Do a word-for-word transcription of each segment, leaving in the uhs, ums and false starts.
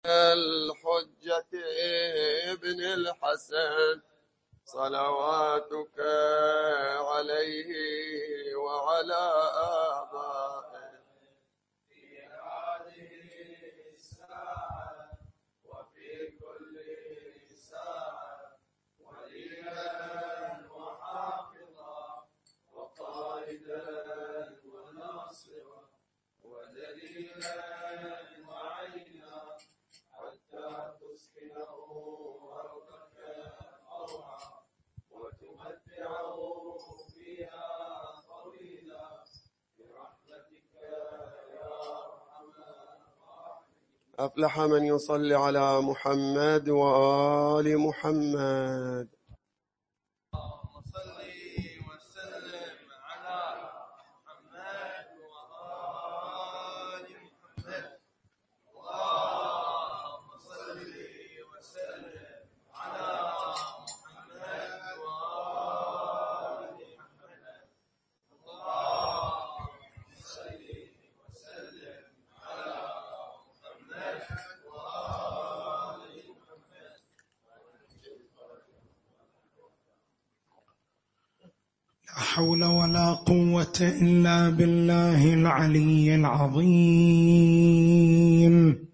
الحجة ابن الحسن صلواتك عليه وعلى آبائه في هذه الساعة وفي كل ساعة وليا وحافظا وقائدا وناصرا ودليلا وعينا حتى تسكنه أرضك أرعى وتمتعه فيها طويلا برحمتك يا أرحم الراحمين. أفلح من يصلي على محمد وآل محمد. اللهم صل وسلم على محمد وآل محمد. اللهم صل وسلم على محمد وآل محمد. اللهم صل وسلم على محمد وآل محمد. لا حول ولا قوة إلا بالله العلي العظيم.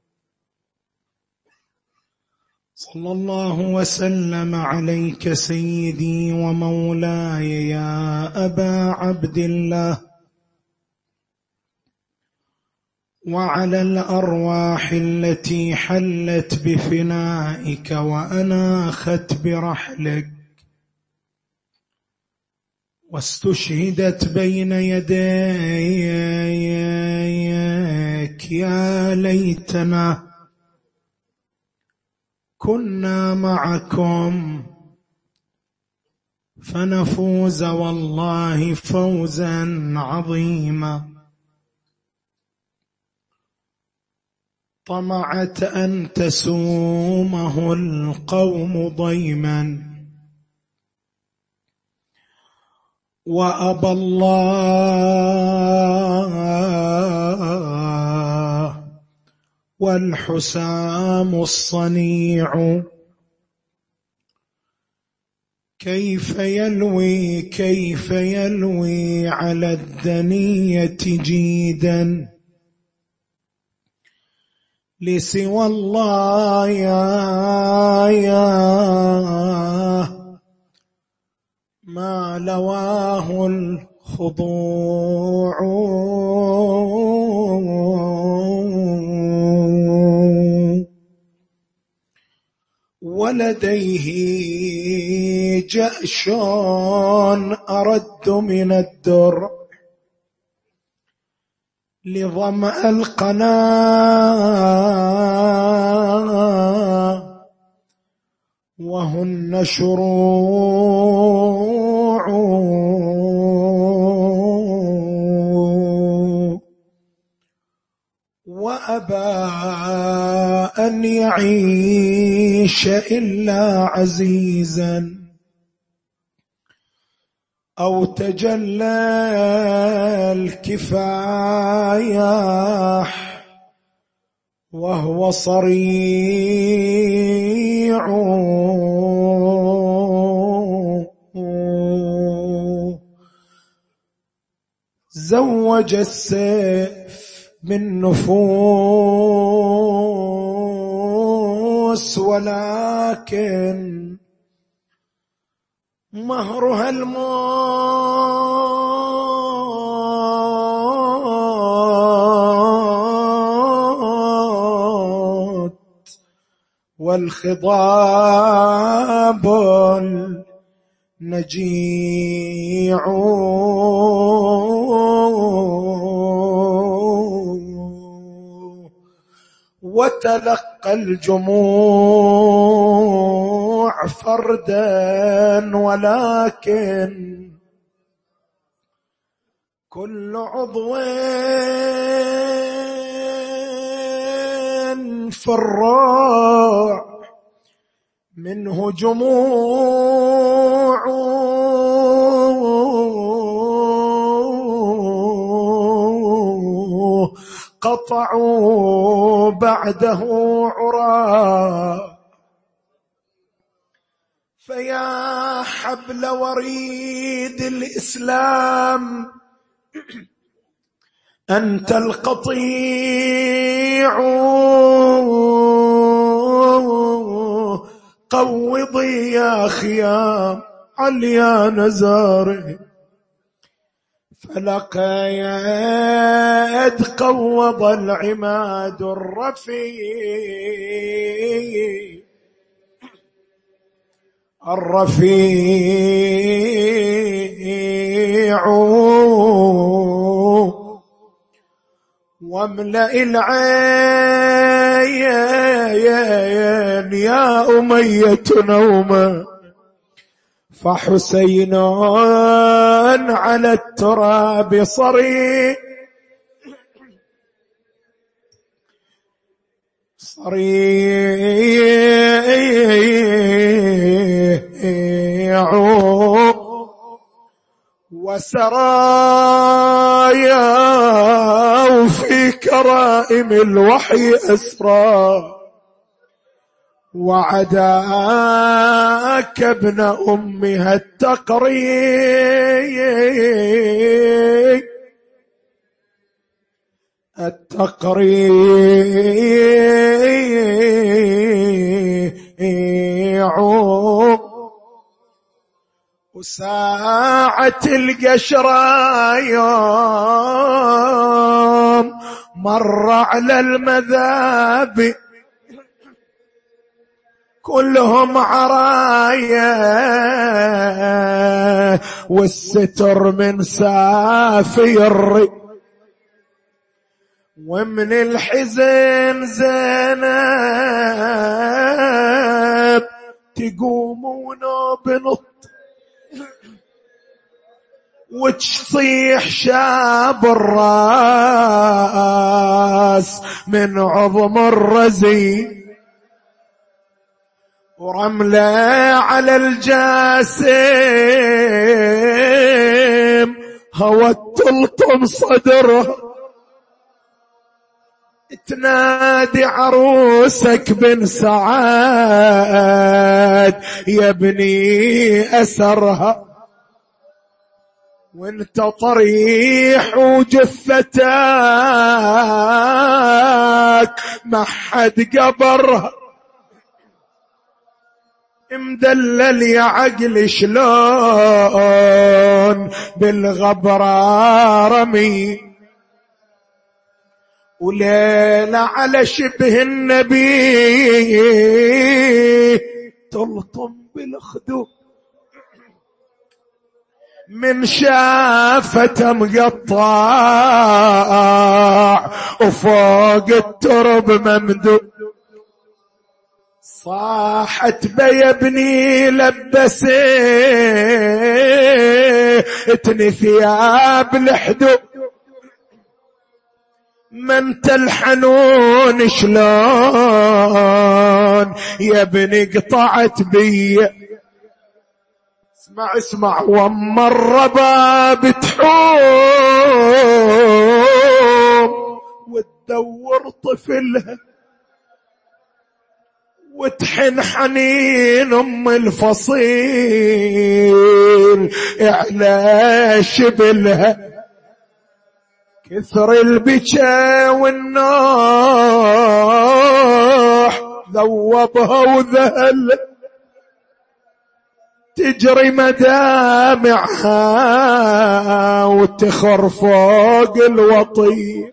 صلى الله وسلم عليك سيدي ومولاي يا أبا عبد الله، وعلى الأرواح التي حلت بفنائك وأناخت برحلك واستشهدت بين يديك. يا ليتنا كنا معكم فنفوز والله فوزا عظيما. طمعت أن تسومه القوم ضيما وأبى الله والحسام الصنيع. كيف يلوي كيف يلوي على الدنية جيدا لسوى الله يا يا ما لواه الخضوع. ولديه جأش أرد من الدر لظمأ القنا وهن شروع. وأبى أن يعيش إلا عزيزا أو تجلى الكفايح وهو صريع. زوج السيف بالنفوس ولكن مهرها الموت والخضاب النجيع. وتلقى الجموع فردا ولكن كل عضو في الروع منه جموع. قطعوا بعده العرى. فيا حبل وريد الإسلام أنت القطيع، قوضي يا خيام عليا نزاره. فلقيت قوض العماد الرفيع الرفيع، واملأ العين يا أمية نوما، فحسين على التراب صريع صريع، وسرايا في كرائم الوحي أسرى، وعداك ابن أمها التقريع التقريع، وساعة القشرة يوم مر على المذابي كلهم عرايا، والستر من سافي الري، ومن الحزن زينب تقومون بنط وتصيح شاب الراس من عظم الرزي، ورملة على الجاسم هوت تلطم صدره، تنادي عروسك بن سعاد يا ابني أسرها، وانت طريح وجثتك ما حد قبرها، مدلل يا عقل شلون بالغبرة رمي، وليلة على شبه النبي تلطم بالخدود، من شافته مقطع وفوق الترب ممدود، صاحت بيا ابني لبسيتني ثياب الحدود، ما انت الحنون شلون يا ابني قطعت بي، اسمع اسمع وام الرباب تحوم وتدور طفلها، وتحن حنين ام الفصيل على شبلها، كثر البكا والنوح ذوبها وذهل، تجري مدامعها وتخر فوق الوطي.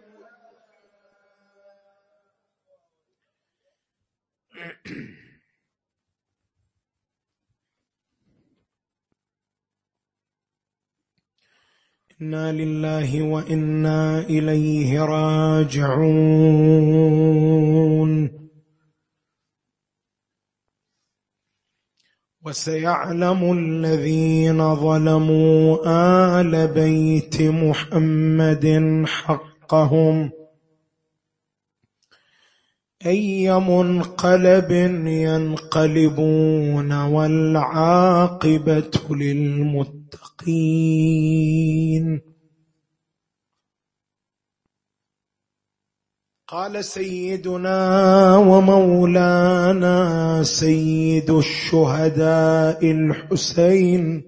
إنا لله وإنا إليه راجعون. وسيعلم الذين ظلموا آل بيت محمد حقهم أي منقلب ينقلبون، والعاقبة للمتقين. قال سيدنا ومولانا سيد الشهداء الحسين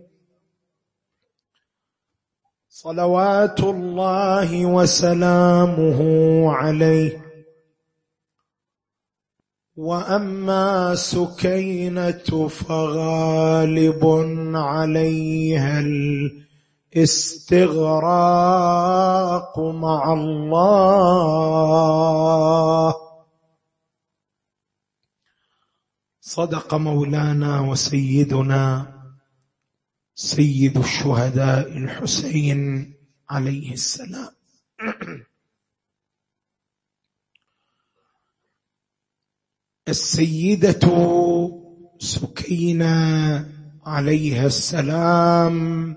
صلوات الله وسلامه عليه: وأما سكينة فغالب عليها الاستغراق مع الله. صدق مولانا وسيدنا سيد الشهداء الحسين عليه السلام. السيدة سكينة عليها السلام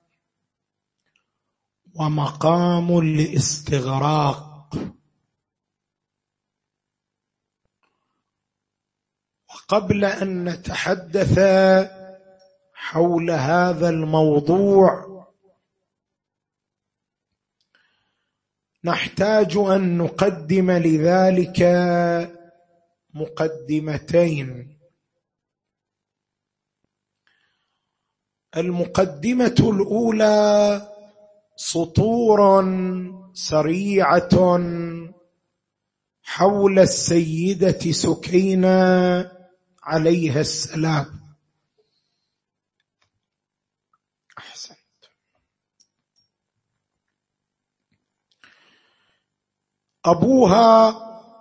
ومقام الاستغراق. وقبل أن نتحدث حول هذا الموضوع نحتاج أن نقدم لذلك مقدمتين. المقدمة الأولى سطور سريعة حول السيدة سكينة عليها السلام. أحسنت. أبوها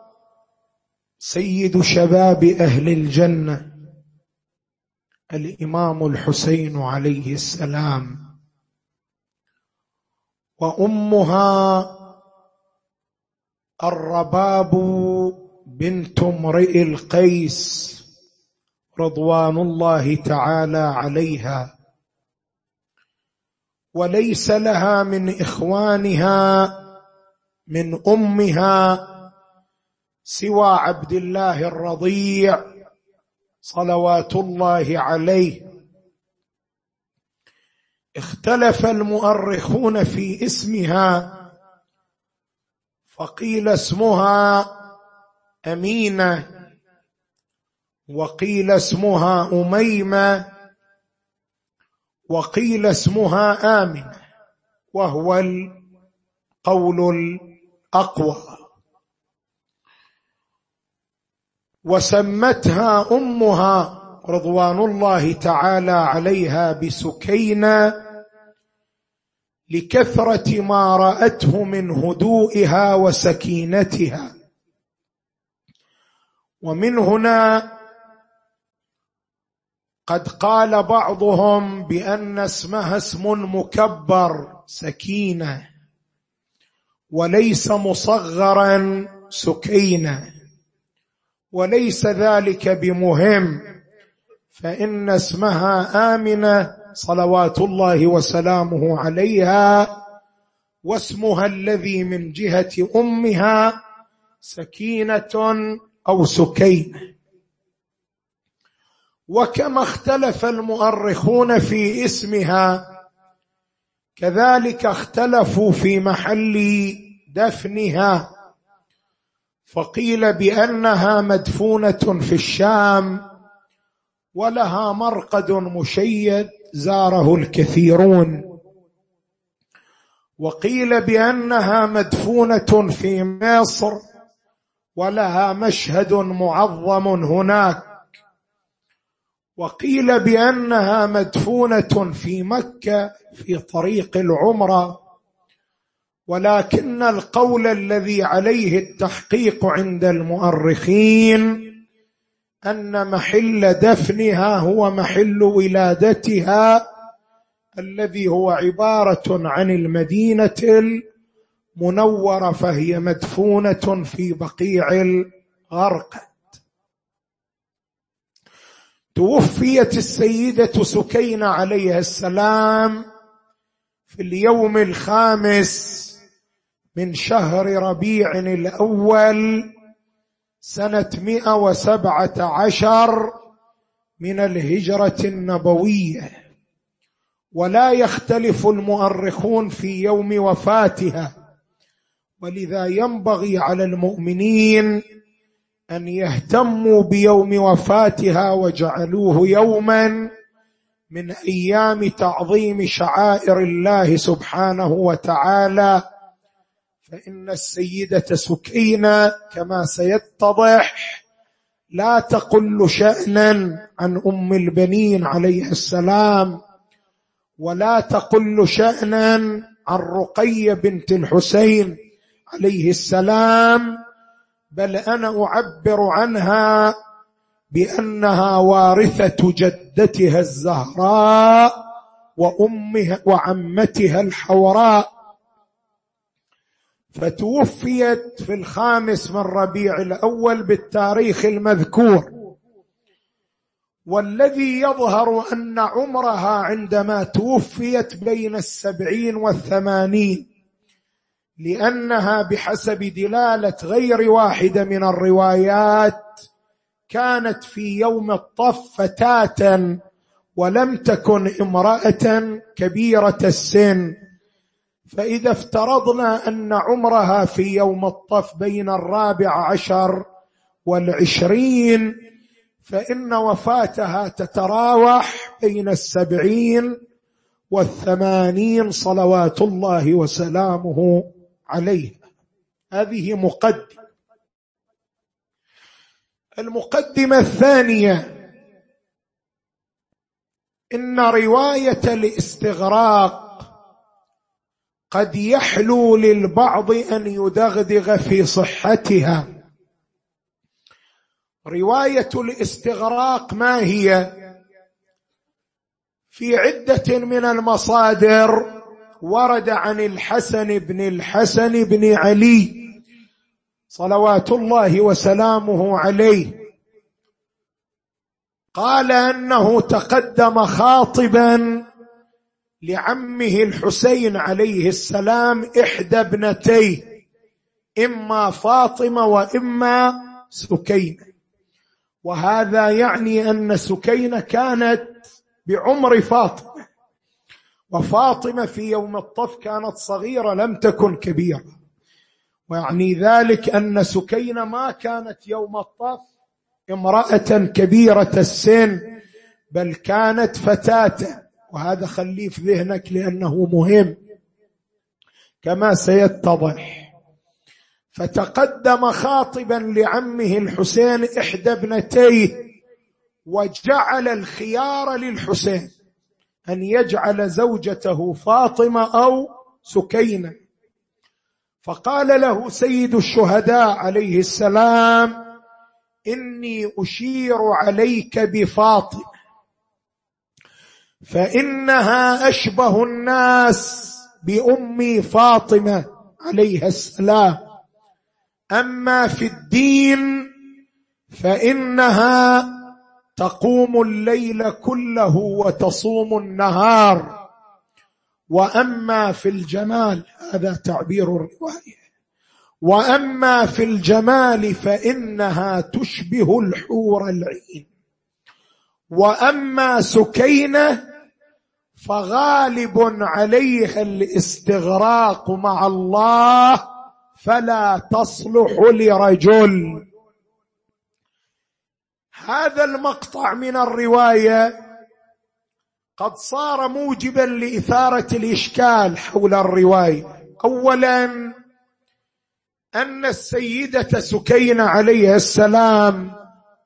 سيد شباب أهل الجنة الإمام الحسين عليه السلام، وأمها الرباب بنت امرئ القيس رضوان الله تعالى عليها، وليس لها من إخوانها من أمها سوى عبد الله الرضيع صلوات الله عليه. اختلف المؤرخون في اسمها، فقيل اسمها أمينة، وقيل اسمها أميمة، وقيل اسمها آمنة، وهو القول الأقوى. وسمتها أمها رضوان الله تعالى عليها بسكينة لكثرة ما رأته من هدوئها وسكينتها. ومن هنا قد قال بعضهم بأن اسمها اسم مكبر سكينة، وليس مصغرا سكينة، وليس ذلك بمهم، فإن اسمها آمنة صلوات الله وسلامه عليها، واسمها الذي من جهة أمها سكينة أو سكينة. وكما اختلف المؤرخون في اسمها كذلك اختلفوا في محل دفنها، فقيل بأنها مدفونة في الشام ولها مرقد مشيد زاره الكثيرون، وقيل بأنها مدفونة في مصر ولها مشهد معظم هناك، وقيل بأنها مدفونة في مكة في طريق العمرة. ولكن القول الذي عليه التحقيق عند المؤرخين أن محل دفنها هو محل ولادتها الذي هو عبارة عن المدينة المنورة، فهي مدفونة في بقيع الغرقد. توفيت السيدة سكينة عليها السلام في اليوم الخامس من شهر ربيع الأول سنة مئة وسبعة عشر من الهجرة النبوية. ولا يختلف المؤرخون في يوم وفاتها، ولذا ينبغي على المؤمنين أن يهتموا بيوم وفاتها وجعلوه يوما من أيام تعظيم شعائر الله سبحانه وتعالى. فإن السيدة سكينة كما سيتضح لا تقل شأنا عن أم البنين عليه السلام، ولا تقل شأنا عن رقية بنت الحسين عليه السلام، بل أنا أعبر عنها بأنها وارثة جدتها الزهراء وأمها وعمتها الحوراء. فتوفيت في الخامس من ربيع الأول بالتاريخ المذكور، والذي يظهر أن عمرها عندما توفيت بين السبعين والثمانين، لأنها بحسب دلالة غير واحدة من الروايات كانت في يوم الطف فتاة ولم تكن امرأة كبيرة السن. فإذا افترضنا أن عمرها في يوم الطف بين الرابع عشر والعشرين، فإن وفاتها تتراوح بين السبعين والثمانين صلوات الله وسلامه عليه. هذه مقدمة. المقدمة الثانية: إن رواية الاستغراق قد يحلو للبعض أن يدغدغ في صحتها. رواية الاستغراق ما هي؟ في عدة من المصادر ورد عن الحسن بن الحسن بن علي صلوات الله وسلامه عليه قال أنه تقدم خاطبا لعمه الحسين عليه السلام إحدى ابنتيه، إما فاطمة وإما سكينة، وهذا يعني أن سكينة كانت بعمر فاطمة، وفاطمة في يوم الطف كانت صغيرة لم تكن كبيرة، ويعني ذلك أن سكينة ما كانت يوم الطف امرأة كبيرة السن، بل كانت فتاة. وهذا خليه في ذهنك لأنه مهم كما سيتضح. فتقدم خاطبا لعمه الحسين إحدى ابنتيه، وجعل الخيار للحسين أن يجعل زوجته فاطمة أو سكينة. فقال له سيد الشهداء عليه السلام: إني أشير عليك بفاطمة، فإنها أشبه الناس بأمي فاطمة عليها السلام، أما في الدين فإنها تقوم الليل كله وتصوم النهار، وأما في الجمال، هذا تعبير الرواية، وأما في الجمال فإنها تشبه الحور العين، وأما سكينة فغالب عليها الاستغراق مع الله فلا تصلح لرجل. هذا المقطع من الرواية قد صار موجبا لإثارة الإشكال حول الرواية. أولا، أن السيدة سكينة عليها السلام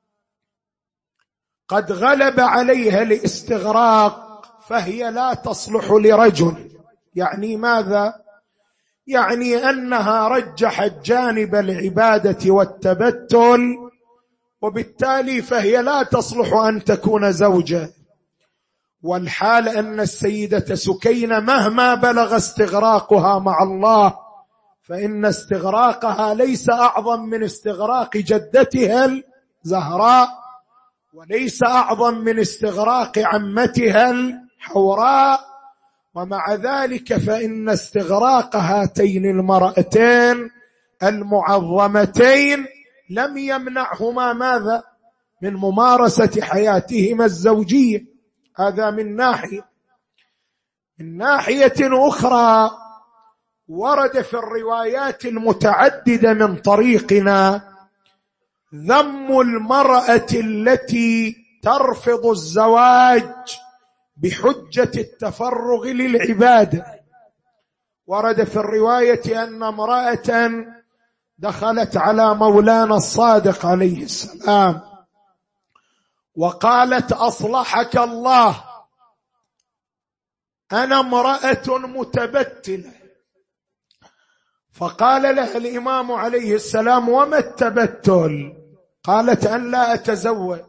قد غلب عليها الاستغراق، فهي لا تصلح لرجل. يعني ماذا؟ يعني أنها رجحت جانب العبادة والتبتل، وبالتالي فهي لا تصلح أن تكون زوجة. والحال أن السيدة سكينة مهما بلغ استغراقها مع الله فإن استغراقها ليس أعظم من استغراق جدتها الزهراء، وليس أعظم من استغراق عمتها الحوراء. ومع ذلك فإن استغراق هاتين المرأتين المعظمتين لم يمنعهما ماذا؟ من ممارسة حياتهما الزوجية. هذا من ناحية. من ناحية أخرى، ورد في الروايات المتعددة من طريقنا ذم المرأة التي ترفض الزواج بحجة التفرغ للعبادة. ورد في الرواية أن امرأة دخلت على مولانا الصادق عليه السلام وقالت: أصلحك الله، أنا امرأة متبتلة. فقال لها الإمام عليه السلام: وما التبتل؟ قالت: أن لا أتزوج.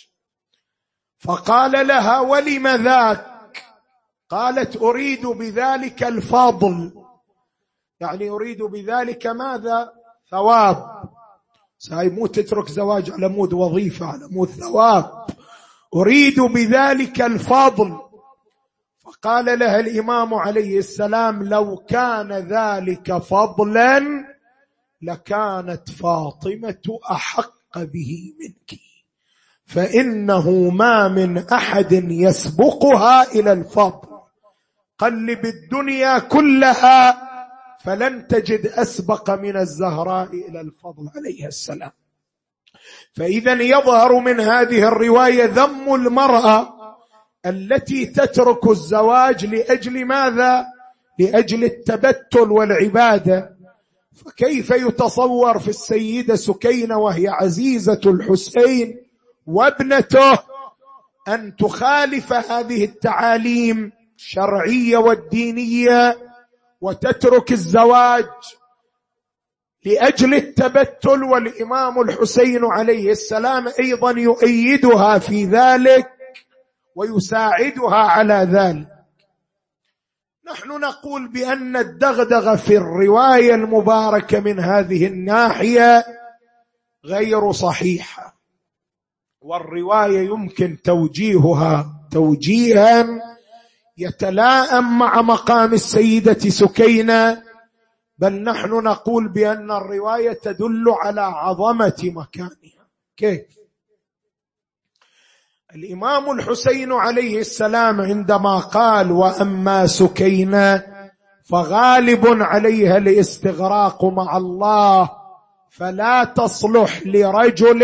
فقال لها: ولم ذاك؟ قالت: أريد بذلك الفضل، يعني أريد بذلك ماذا؟ ثواب. ساي مو تترك زواج على مود وظيفة، على مود ثواب، أريد بذلك الفضل. فقال لها الإمام عليه السلام: لو كان ذلك فضلا لكانت فاطمة أحق به منك، فإنه ما من أحد يسبقها إلى الفضل. قلب الدنيا كلها فلن تجد أسبق من الزهراء إلى الفضل عليه السلام. فإذا يظهر من هذه الرواية ذم المرأة التي تترك الزواج لأجل ماذا؟ لأجل التبتل والعبادة. فكيف يتصور في السيدة سكينة وهي عزيزة الحسين وابنته أن تخالف هذه التعاليم الشرعية والدينية وتترك الزواج لأجل التبتل، والإمام الحسين عليه السلام أيضا يؤيدها في ذلك ويساعدها على ذلك؟ نحن نقول بأن الدغدغة في الرواية المباركة من هذه الناحية غير صحيحة، والرواية يمكن توجيهها توجيها يتلائم مع مقام السيدة سكينة، بل نحن نقول بأن الرواية تدل على عظمة مكانها. كيف؟ الإمام الحسين عليه السلام عندما قال: وأما سكينة فغالب عليها الاستغراق مع الله فلا تصلح لرجل،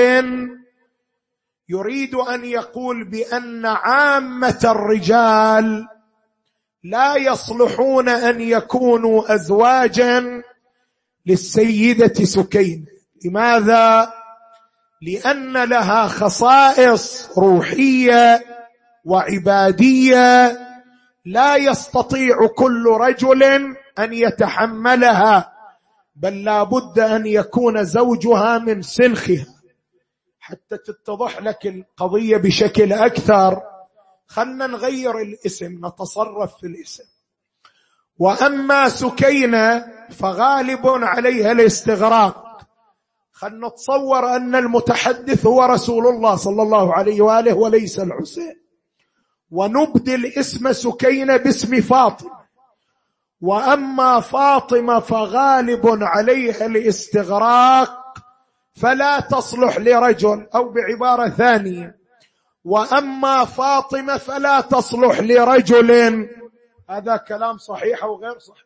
يريد أن يقول بأن عامة الرجال لا يصلحون أن يكونوا أزواجا للسيدة سكينة. لماذا؟ لأن لها خصائص روحية وعبادية لا يستطيع كل رجل أن يتحملها، بل لا بد أن يكون زوجها من سلخها. حتى تتضح لك القضية بشكل أكثر، خلنا نغير الاسم، نتصرف في الاسم. وأما سكينة فغالب عليها الاستغراق. خلنا نتصور أن المتحدث هو رسول الله صلى الله عليه وآله وليس الحسين، ونبدل اسم سكينة باسم فاطمة. وأما فاطمة فغالب عليها الاستغراق فلا تصلح لرجل، أو بعبارة ثانية: وأما فاطمة فلا تصلح لرجل. هذا كلام صحيح أو غير صحيح؟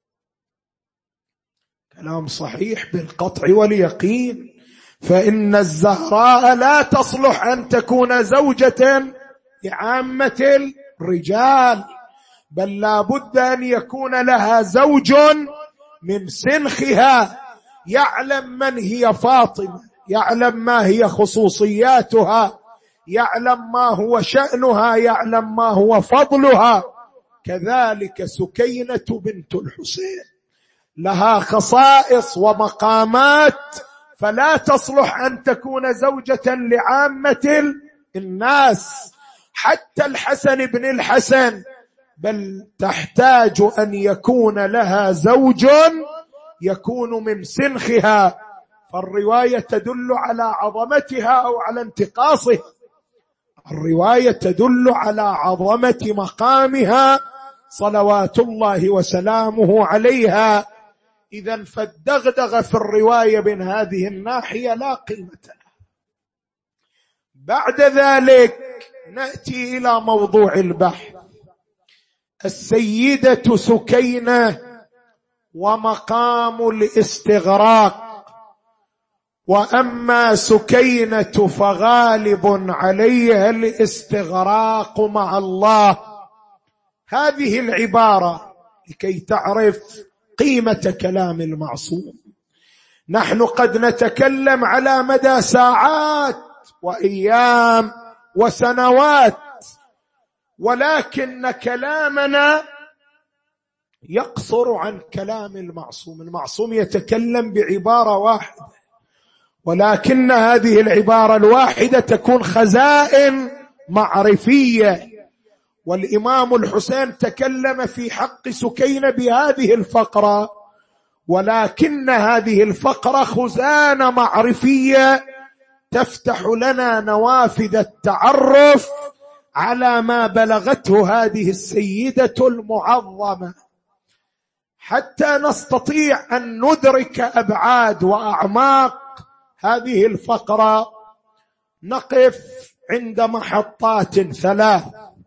كلام صحيح بالقطع واليقين. فإن الزهراء لا تصلح أن تكون زوجة لعامة الرجال، بل لا بد أن يكون لها زوج من سنخها يعلم من هي فاطمة، يعلم ما هي خصوصياتها، يعلم ما هو شأنها، يعلم ما هو فضلها. كذلك سكينة بنت الحسين لها خصائص ومقامات، فلا تصلح أن تكون زوجة لعامة الناس، حتى الحسن بن الحسن، بل تحتاج أن يكون لها زوج يكون من سنخها. فالرواية تدل على عظمتها أو على انتقاصها، الرواية تدل على عظمة مقامها صلوات الله وسلامه عليها. إذن فالدغدغة في الرواية من هذه الناحية لا قيمة لها. بعد ذلك نأتي إلى موضوع البحث. السيدة سكينة ومقام الاستغراق. وأما سكينة فغالب عليها الاستغراق مع الله. هذه العبارة لكي تعرف قيمة كلام المعصوم. نحن قد نتكلم على مدى ساعات وأيام وسنوات، ولكن كلامنا يقصر عن كلام المعصوم. المعصوم يتكلم بعبارة واحدة، ولكن هذه العبارة الواحدة تكون خزائن معرفية. والإمام الحسين تكلم في حق سكينة بهذه الفقرة، ولكن هذه الفقرة خزانة معرفية تفتح لنا نوافذ التعرف على ما بلغته هذه السيدة المعظمة، حتى نستطيع أن ندرك أبعاد وأعماق هذه الفقرة. نقف عند محطات ثلاث.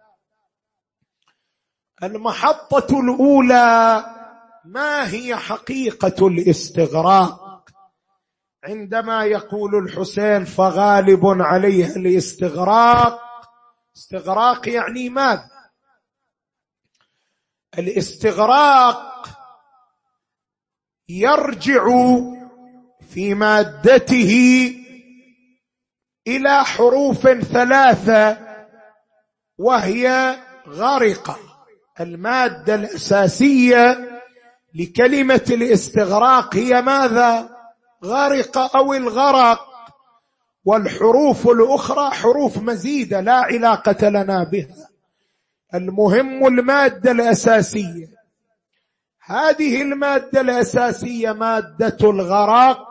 المحطة الأولى: ما هي حقيقة الاستغراق؟ عندما يقول الحسين فغالب عليه الاستغراق، استغراق يعني ماذا؟ الاستغراق يرجع في مادته إلى حروف ثلاثة، وهي غرق. المادة الأساسية لكلمة الاستغراق هي ماذا؟ غرق أو الغرق. والحروف الأخرى حروف مزيدة لا علاقة لنا بها. المهم المادة الأساسية. هذه المادة الأساسية مادة الغرق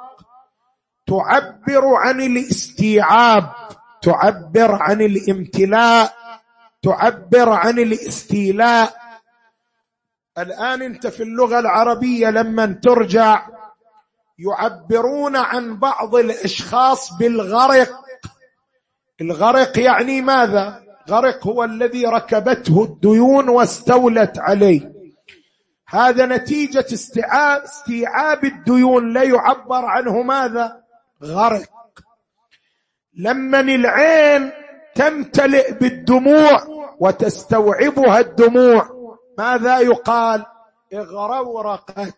تعبر عن الاستيعاب، تعبر عن الامتلاء، تعبر عن الاستيلاء. الآن انت في اللغة العربية لما ترجع يعبرون عن بعض الأشخاص بالغرق. الغرق يعني ماذا؟ غرق هو الذي ركبته الديون واستولت عليه. هذا نتيجة استيعاب, استيعاب الديون، لا يعبر عنه ماذا؟ غرق. لما العين تمتلئ بالدموع وتستوعبها الدموع ماذا يقال؟ اغرورقت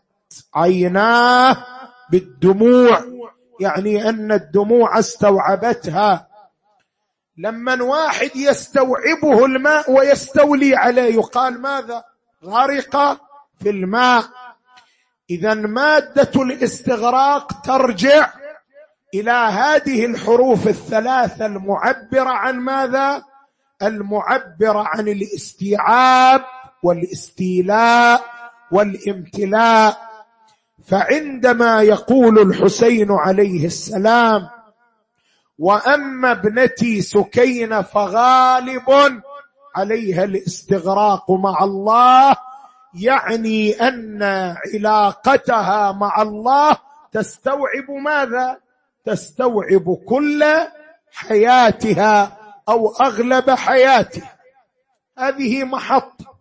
عيناه بالدموع، يعني أن الدموع استوعبتها. لما واحد يستوعبه الماء ويستولي عليه يقال ماذا؟ غرق في الماء. إذن مادة الاستغراق ترجع إلى هذه الحروف الثلاثة المعبرة عن ماذا؟ المعبرة عن الاستيعاب والاستيلاء والامتلاء. فعندما يقول الحسين عليه السلام وأما ابنتي سكينة فغالب عليها الاستغراق مع الله، يعني أن علاقتها مع الله تستوعب ماذا؟ تستوعب كل حياتها أو أغلب حياتها. هذه محطة.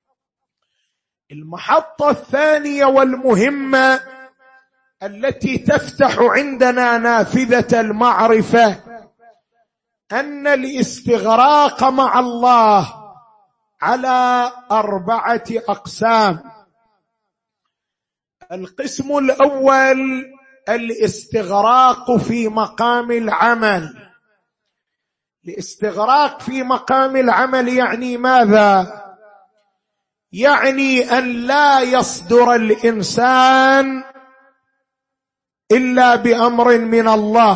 المحطة الثانية والمهمة التي تفتح عندنا نافذة المعرفة أن الاستغراق مع الله على أربعة أقسام. القسم الأول الاستغراق في مقام العمل. الاستغراق في مقام العمل يعني ماذا؟ يعني أن لا يصدر الإنسان إلا بأمر من الله،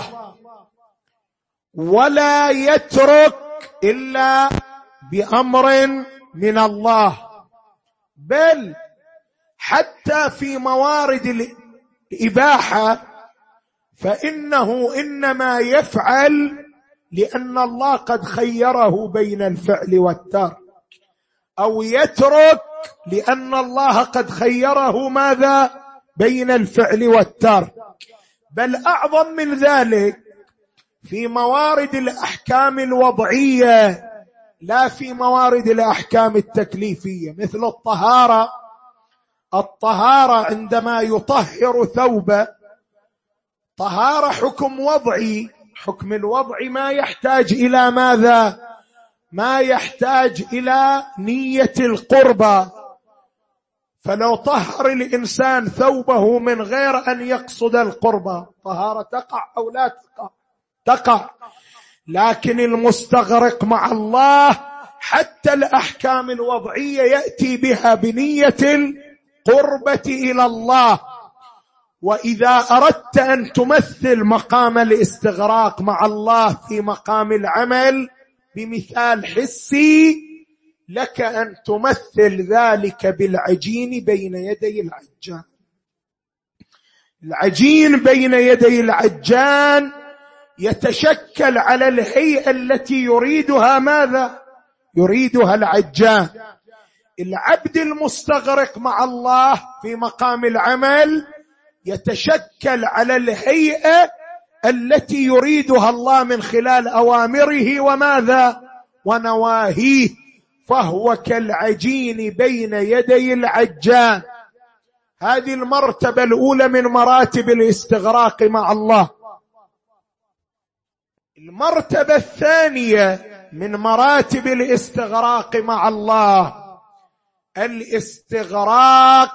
ولا يترك إلا بأمر من الله، بل حتى في موارد الإباحة فإنه إنما يفعل لأن الله قد خيره بين الفعل والترك، أو يترك لأن الله قد خيره ماذا؟ بين الفعل والترك. بل أعظم من ذلك في موارد الأحكام الوضعية لا في موارد الأحكام التكليفية، مثل الطهارة. الطهارة عندما يطهر ثوبه طهارة حكم وضعي، حكم الوضع ما يحتاج إلى ماذا؟ ما يحتاج إلى نية القربة. فلو طهر الإنسان ثوبه من غير أن يقصد القربة طهارة تقع أو لا تقع؟ تقع. لكن المستغرق مع الله حتى الأحكام الوضعية يأتي بها بنية القربة إلى الله. وإذا أردت أن تمثل مقام الاستغراق مع الله في مقام العمل بمثال حسي، لك أن تمثل ذلك بالعجين بين يدي العجان. العجين بين يدي العجان يتشكل على الهيئة التي يريدها ماذا؟ يريدها العجان. العبد المستغرق مع الله في مقام العمل يتشكل على الهيئة التي يريدها الله من خلال أوامره وماذا؟ ونواهيه. فهو كالعجين بين يدي العجان. هذه المرتبة الأولى من مراتب الاستغراق مع الله. المرتبة الثانية من مراتب الاستغراق مع الله الاستغراق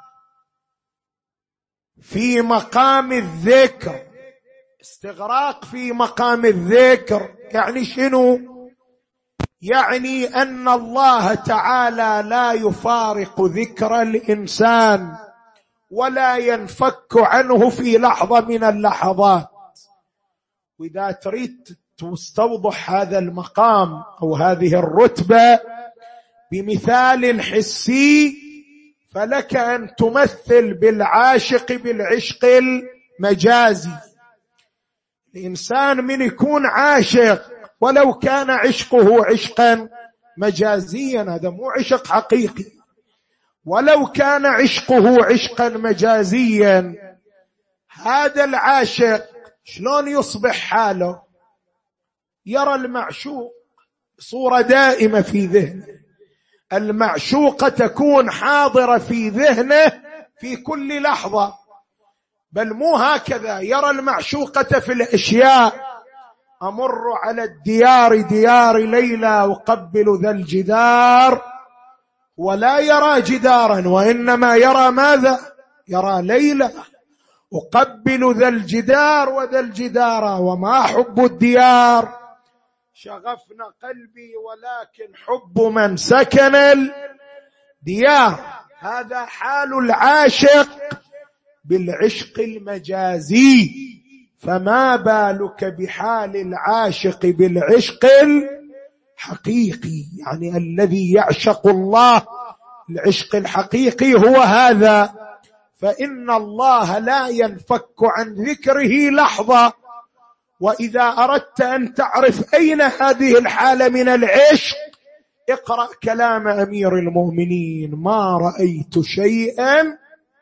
في مقام الذكر. استغراق في مقام الذكر يعني شنو؟ يعني أن الله تعالى لا يفارق ذكر الإنسان ولا ينفك عنه في لحظة من اللحظات. وإذا تريد تستوضح هذا المقام أو هذه الرتبة بمثال حسي فلك أن تمثل بالعاشق بالعشق المجازي. الإنسان من يكون عاشق ولو كان عشقه عشقا مجازيا هذا مو عشق حقيقي، ولو كان عشقه عشقا مجازيا هذا العاشق شلون يصبح حاله؟ يرى المعشوق صورة دائمة في ذهنه، المعشوقة تكون حاضرة في ذهنه في كل لحظة. بل مو هكذا، يرى المعشوقة في الأشياء. أمر على الديار ديار ليلى أقبل ذا الجدار ولا يرى جدارا وإنما يرى ماذا؟ يرى ليلى. أقبل ذا الجدار وذا الجدار وما حب الديار شغفنا قلبي ولكن حب من سكن الديار. هذا حال العاشق بالعشق المجازي، فما بالك بحال العاشق بالعشق الحقيقي، يعني الذي يعشق الله. العشق الحقيقي هو هذا. فإن الله لا ينفك عن ذكره لحظة. وإذا أردت أن تعرف أين هذه الحالة من العشق اقرأ كلام أمير المؤمنين: ما رأيت شيئا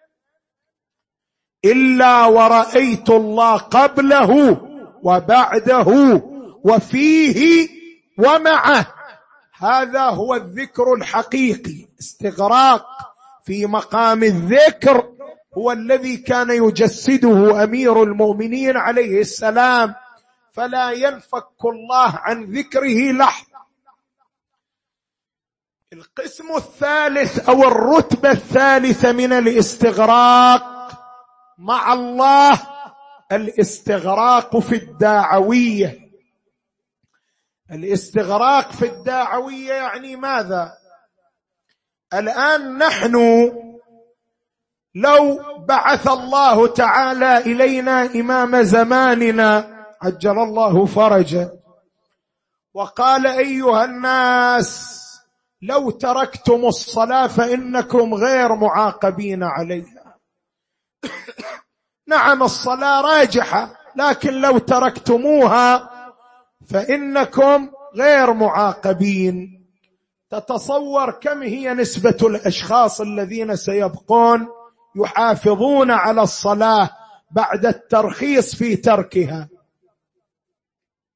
إلا ورأيت الله قبله وبعده وفيه ومعه. هذا هو الذكر الحقيقي. استغراق في مقام الذكر هو الذي كان يجسده أمير المؤمنين عليه السلام، فلا ينفك الله عن ذكره لحظة. القسم الثالث أو الرتبة الثالثة من الاستغراق مع الله الاستغراق في الداعوية. الاستغراق في الداعوية يعني ماذا؟ الآن نحن لو بعث الله تعالى إلينا إمام زماننا عجل الله فرجه وقال: أيها الناس لو تركتم الصلاة فإنكم غير معاقبين عليها. نعم الصلاة راجحة، لكن لو تركتموها فإنكم غير معاقبين. تتصور كم هي نسبة الأشخاص الذين سيبقون يحافظون على الصلاة بعد الترخيص في تركها؟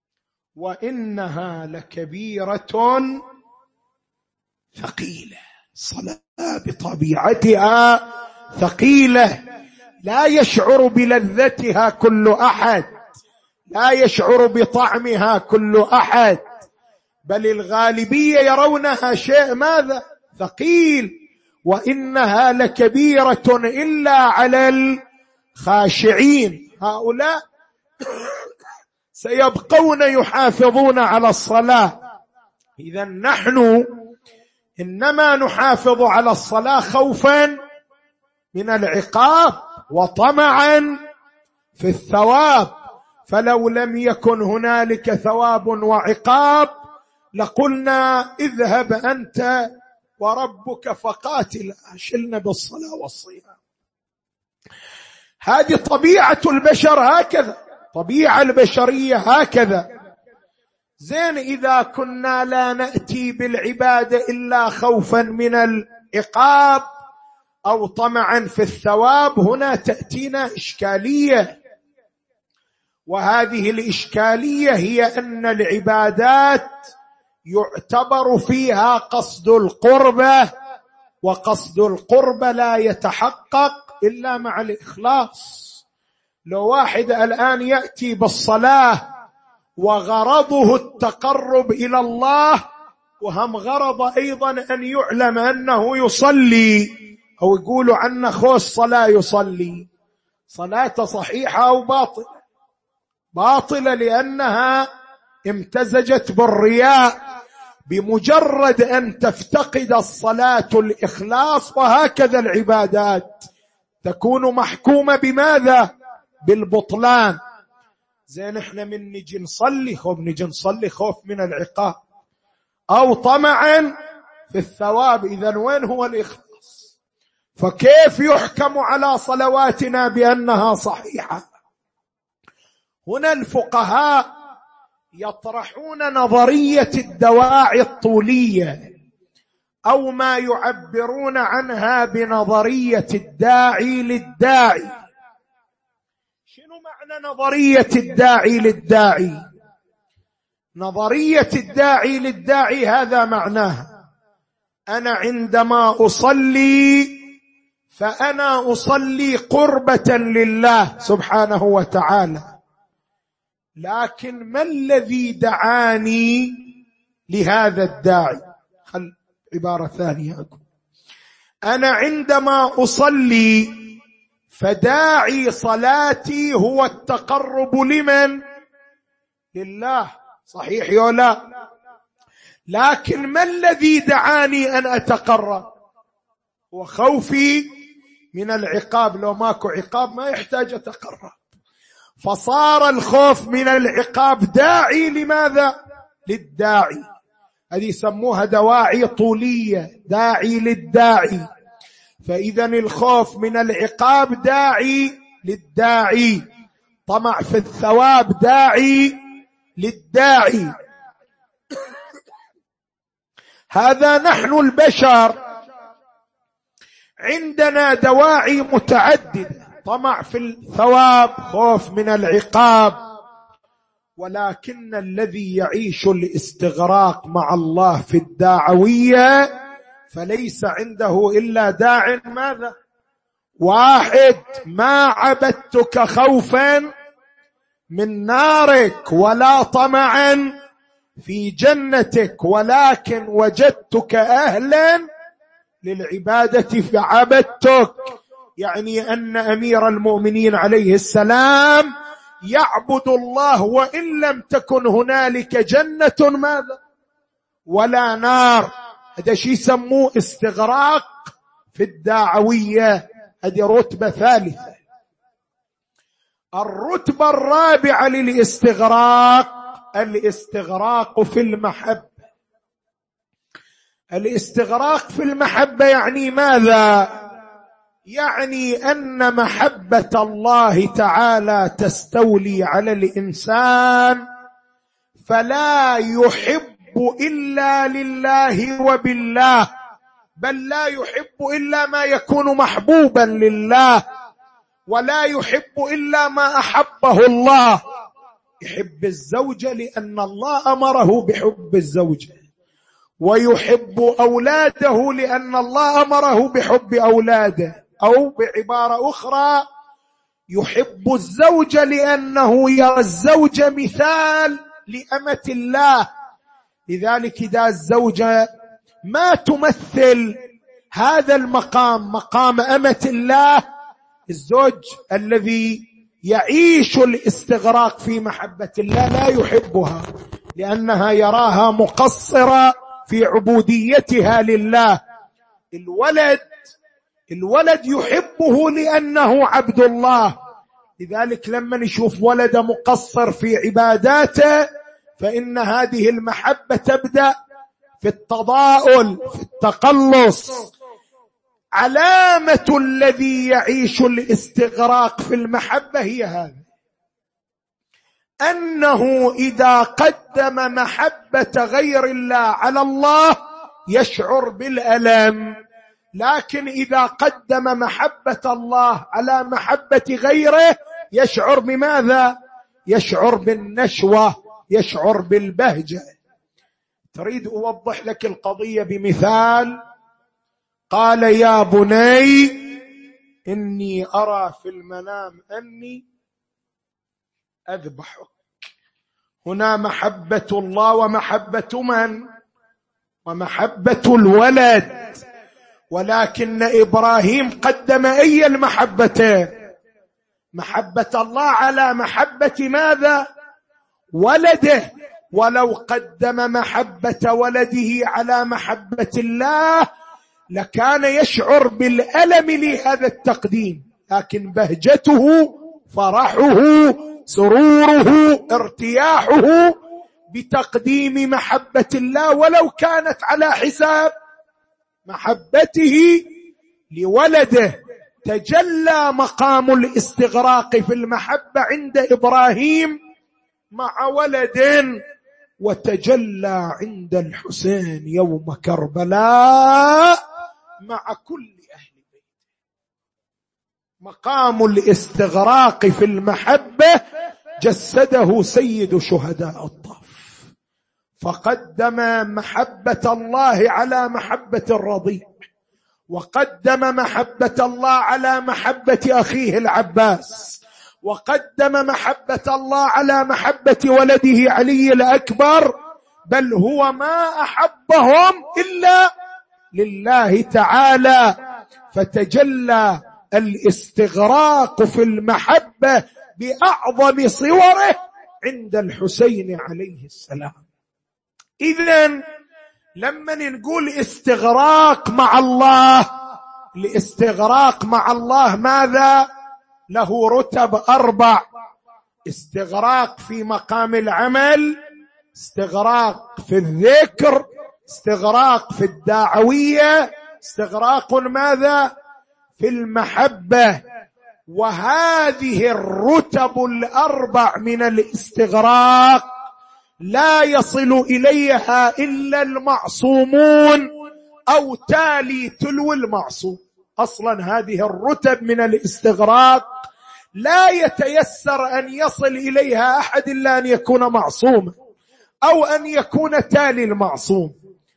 وإنها لكبيرة ثقيلة. الصلاة بطبيعتها ثقيلة، لا يشعر بلذتها كل أحد، لا يشعر بطعمها كل أحد، بل الغالبية يرونها شيء ماذا؟ ثقيل، وإنها لكبيرة إلا على الخاشعين. هؤلاء سيبقون يحافظون على الصلاة. إذا نحن إنما نحافظ على الصلاة خوفا من العقاب وطمعا في الثواب، فلو لم يكن هنالك ثواب وعقاب لقلنا اذهب أنت وربك فقاتل، شلنا بالصلاة والصيام. هذه طبيعة البشر، هكذا طبيعة البشرية هكذا. زين، إذا كنا لا نأتي بالعبادة إلا خوفا من العقاب أو طمعا في الثواب، هنا تأتينا إشكالية، وهذه الإشكالية هي أن العبادات يعتبر فيها قصد القربة، وقصد القربة لا يتحقق إلا مع الإخلاص. لو واحد الآن يأتي بالصلاة وغرضه التقرب إلى الله، وهم غرض أيضا أن يعلم أنه يصلي، أو يقولوا عنه خوش صلاة يصلي، صلاة صحيحة أو باطلة؟ باطلة، لأنها امتزجت بالرياء. بمجرد أن تفتقد الصلاة الإخلاص، وهكذا العبادات تكون محكومة بماذا؟ بالبطلان. زين، احنا من نجي نصلي خوف، نجي نصلي خوف من العقاب أو طمعا في الثواب، إذن وين هو الإخلاص؟ فكيف يحكم على صلواتنا بأنها صحيحة؟ هنا الفقهاء يطرحون نظرية الدواعي الطولية، أو ما يعبرون عنها بنظرية الداعي للداعي. شنو معنى نظرية الداعي للداعي؟ نظرية الداعي للداعي هذا معناها: أنا عندما أصلي فأنا أصلي قربة لله سبحانه وتعالى، لكن ما الذي دعاني لهذا الداعي؟ خل عبارة ثانية أقول: أنا عندما أصلي فداعي صلاتي هو التقرب لمن؟ لله، صحيح يا لا؟ لكن ما الذي دعاني أن أتقرب؟ وخوفي من العقاب، لو ماكو عقاب ما يحتاج أتقرب. فصار الخوف من العقاب داعي لماذا؟ للداعي. هذه يسموها دواعي طولية، داعي للداعي. فإذا الخوف من العقاب داعي للداعي، طمع في الثواب داعي للداعي. هذا نحن البشر عندنا دواعي متعددة: طمع في الثواب، خوف من العقاب. ولكن الذي يعيش الاستغراق مع الله في الداعوية فليس عنده إلا داع ماذا؟ واحد: ما عبدتك خوفا من نارك ولا طمعا في جنتك، ولكن وجدتك أهلا للعبادة فعبدتك. يعني أن أمير المؤمنين عليه السلام يعبد الله وإن لم تكن هنالك جنة ماذا؟ ولا نار. هذا شيء يسموه استغراق في الداعوية، هذه رتبة ثالثة. الرتبة الرابعة للاستغراق الاستغراق في المحبة. الاستغراق في المحبة يعني ماذا؟ يعني أن محبة الله تعالى تستولي على الإنسان، فلا يحب إلا لله وبالله، بل لا يحب إلا ما يكون محبوبا لله، ولا يحب إلا ما أحبه الله. يحب الزوجة لأن الله أمره بحب الزوجة، ويحب أولاده لأن الله أمره بحب أولاده، أو بعبارة أخرى يحب الزوج لأنه يرى الزوج مثال لأمة الله. لذلك إذا الزوجة ما تمثل هذا المقام، مقام أمة الله، الزوج الذي يعيش الاستغراق في محبة الله لا يحبها، لأنها يراها مقصرة في عبوديتها لله. الولد الولد يحبه لأنه عبد الله. لذلك لما نشوف ولد مقصر في عباداته فإن هذه المحبة تبدأ في التضاؤل، في التقلص. علامة الذي يعيش الاستغراق في المحبة هي هذا، أنه إذا قدم محبة غير الله على الله يشعر بالألم، لكن إذا قدم محبة الله على محبة غيره يشعر بماذا؟ يشعر بالنشوة، يشعر بالبهجة. تريد أوضح لك القضية بمثال؟ قال يا بني إني أرى في المنام أني أذبحك. هنا محبة الله ومحبة من؟ ومحبة الولد. ولكن إبراهيم قدم أي المحبتين؟ محبة الله على محبة ماذا؟ ولده. ولو قدم محبة ولده على محبة الله لكان يشعر بالألم لهذا التقديم، لكن بهجته، فرحه، سروره، ارتياحه بتقديم محبة الله ولو كانت على حساب محبته لولده. تجلى مقام الاستغراق في المحبة عند إبراهيم مع ولد، وتجلى عند الحسين يوم كربلاء مع كل أهل بيته. مقام الاستغراق في المحبة جسده سيد شهداء الطف، فقدم محبة الله على محبة الرضيع، وقدم محبة الله على محبة أخيه العباس، وقدم محبة الله على محبة ولده علي الأكبر، بل هو ما أحبهم إلا لله تعالى. فتجلى الاستغراق في المحبة بأعظم صوره عند الحسين عليه السلام. إذن لما نقول استغراق مع الله، الاستغراق مع الله ماذا؟ له رتب أربع: استغراق في مقام العمل، استغراق في الذكر، استغراق في الدعوية، استغراق ماذا؟ في المحبة. وهذه الرتب الأربع من الاستغراق لا يصل إليها إلا المعصومون أو تالي تلو المعصوم. أصلا هذه الرتب من الاستغراق لا يتيسر أن يصل إليها أحد إلا أن يكون معصوما أو أن يكون تالي المعصوم.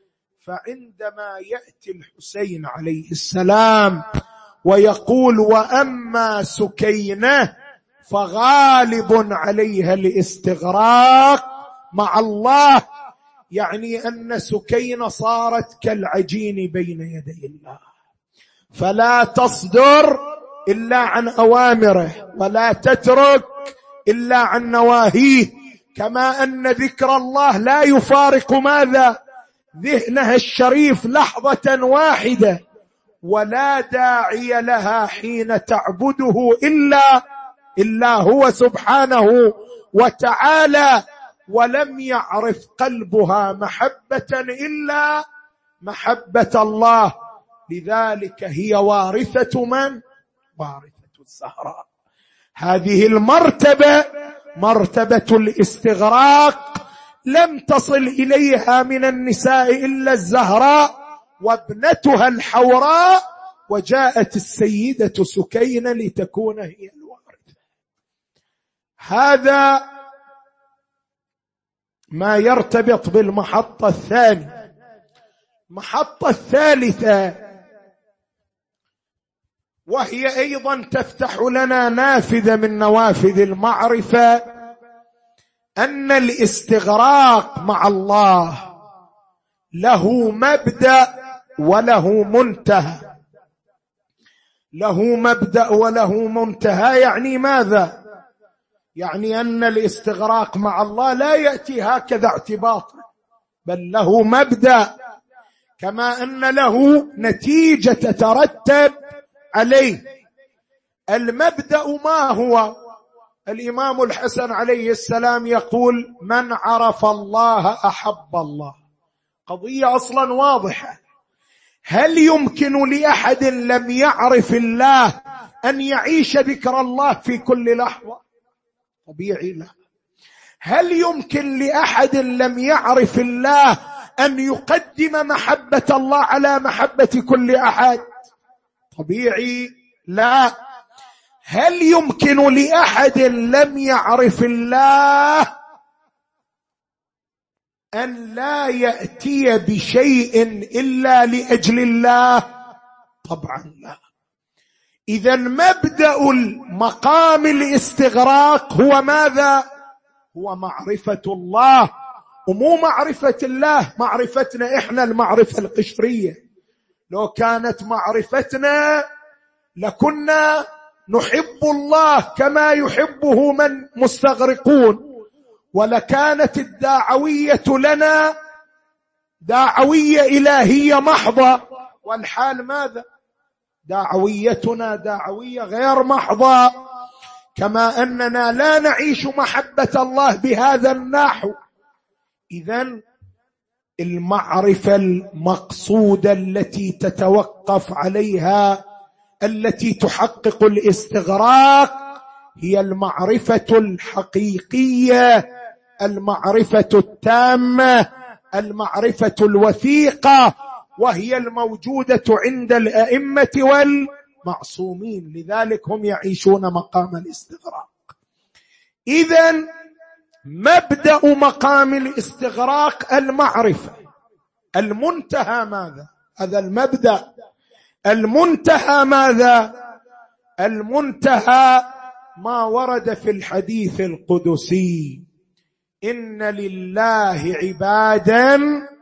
فعندما يأتي الحسين عليه السلام ويقول وأما سكينة فغالب عليها الاستغراق مع الله، يعني أن سكينة صارت كالعجين بين يدي الله، فلا تصدر إلا عن أوامره ولا تترك إلا عن نواهيه، كما أن ذكر الله لا يفارق ماذا؟ ذهنها الشريف لحظة واحدة، ولا داعي لها حين تعبده إلا إلا هو سبحانه وتعالى، ولم يعرف قلبها محبة إلا محبة الله. لذلك هي وارثة من؟ وارثة الزهراء. هذه المرتبة مرتبة الاستغراق لم تصل إليها من النساء إلا الزهراء وابنتها الحوراء، وجاءت السيدة سكينة لتكون هي الوارثة. هذا ما يرتبط بالمحطة الثانية. المحطة الثالثة، وهي أيضا تفتح لنا نافذة من نوافذ المعرفة، أن الاستغراق مع الله له مبدأ وله منتهى. له مبدأ وله منتهى يعني ماذا؟ يعني أن الاستغراق مع الله لا يأتي هكذا اعتباطا، بل له مبدأ، كما أن له نتيجة تترتب عليه. المبدأ ما هو؟ الإمام الحسن عليه السلام يقول: من عرف الله أحب الله. قضية أصلا واضحة. هل يمكن لأحد لم يعرف الله أن يعيش ذكر الله في كل لحظة؟ طبيعي لا. هل يمكن لأحد لم يعرف الله أن يقدم محبة الله على محبة كل أحد؟ طبيعي لا. هل يمكن لأحد لم يعرف الله أن لا يأتي بشيء إلا لأجل الله؟ طبعا لا. إذن مبدأ المقام الاستغراق هو ماذا؟ هو معرفة الله، ومو معرفة الله معرفتنا إحنا المعرفة القشرية. لو كانت معرفتنا لكنا نحب الله كما يحبه من مستغرقون، ولكانت الداعوية لنا داعوية إلهية محضة، والحال ماذا؟ داعويتنا داعوية غير محضة، كما أننا لا نعيش محبة الله بهذا النحو. إذن المعرفة المقصودة التي تتوقف عليها، التي تحقق الاستغراق، هي المعرفة الحقيقية، المعرفة التامة، المعرفة الوثيقة، وهي الموجودة عند الأئمة والمعصومين، لذلك هم يعيشون مقام الاستغراق. إذن مبدأ مقام الاستغراق المعرفة. المنتهى ماذا؟ هذا المبدأ. المنتهى ماذا؟ المنتهى ما ورد في الحديث القدسي: إن لله عبادا